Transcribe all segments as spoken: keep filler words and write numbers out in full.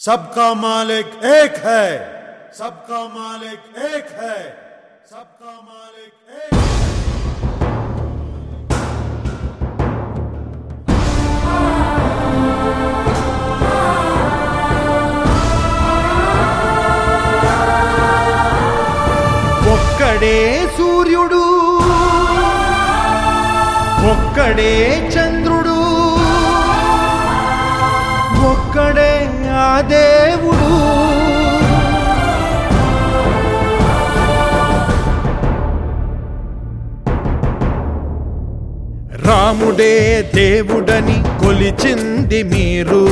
सबका मालिक एक है, सबका मालिक एक है, सबका मालिक एक है। ఒక్కడే సూర్యుడు, ఒక్కడే చంద్రుడు, ఒక్కడే ఆ దేవుడు. రాముడే దేవుడని కొలిచింది మీరు,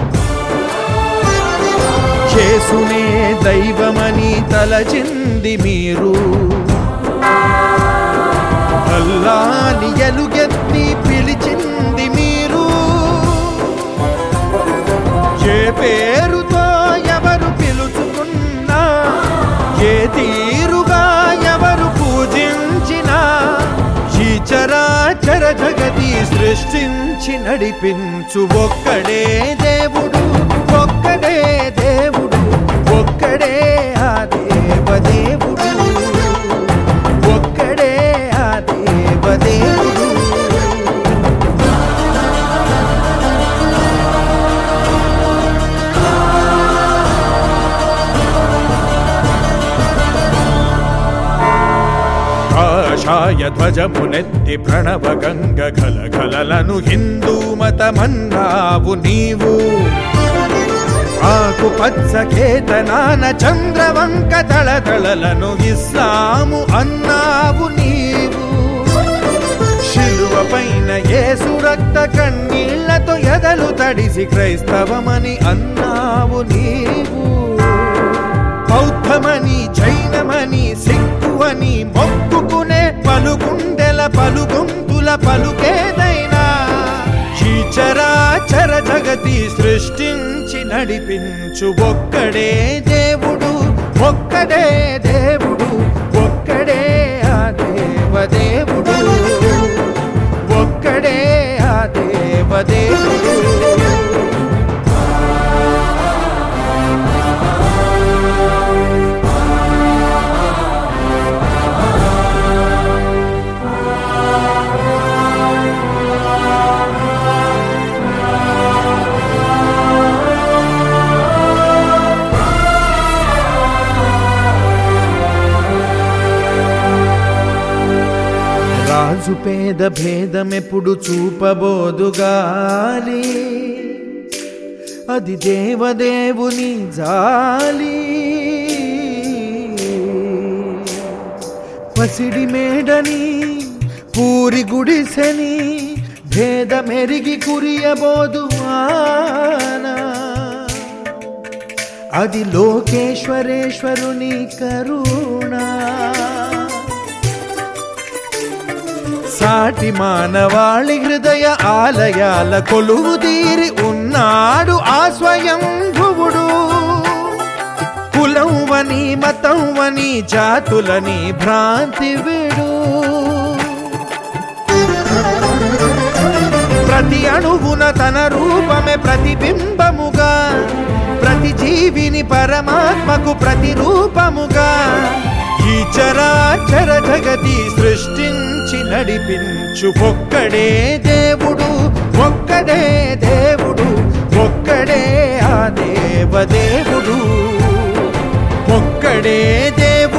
యేసునే దైవమని తలచింది మీరు. అల్లాని ఎలుగెత్తి పిలిచింది మీరు. ఏ పేరుతో ఎవరు పిలుచుకున్నా, ఏ తీరుగా ఎవరు పూజించినా, ఈ చరాచర జగతి సృష్టించి నడిపించు ఒక్కడే దేవుడు, ఒక్కడే దేవుడు, ఒక్కడే ఆ దేవదేవుడు, ఒక్కడే ఆ దేవదేవుడు. కాషాయ ధ్వజమునెత్తి ప్రణవ గంగ గలగలలను హిందూ మతమన్నావు నీవు. ఆకు పచ్చ కేతనాన చంద్రవంక తళతళలను ఇస్లాము అన్నావు నీవు. శిలువ పైన యేసు రక్త కన్నీళ్లతో ఎదలు తడిసి క్రైస్తవమని అన్నావు నీవు. బౌద్ధమని జైనమని సిక్కువని మొక్కుకునే పలుగుండెల పలుగొంతుల పలుకేదైనా, ఈ చరాచర జగతి సృష్టించి నడిపించు ఒక్కడే దేవుడు, ఒక్కడే దేవుడు, ఒక్కడే ఆ దేవదేవుడు, ఒక్కడే ఆ దేవదేవుడు. రాజు పేద భేదమెప్పుడు చూపబోదుగాలి, అది దేవదేవుని జాలి. పసిడి మేడని పూరి గుడిసెని భేదమెరిగి కురియబోదు వాన, అది లోకేశ్వరేశ్వరుని కరుణ. సాటి మానవాళి హృదయ ఆలయాల కొలువు తీరి ఉన్నాడు ఆ స్వయంభువుడు. కులం వని మతం వని జాతులని భ్రాంతి విడు. ప్రతి అణువున తన రూపమే ప్రతిబింబముగా, ప్రతి జీవిని పరమాత్మకు ప్రతిరూపముగా, ఈ చరాచర జగతి సృష్టించి నడిపించు ఒక్కడే దేవుడు, ఒక్కడే దేవుడు, ఒక్కడే ఆ దేవదేవుడు, ఒక్కడే దేవుడు.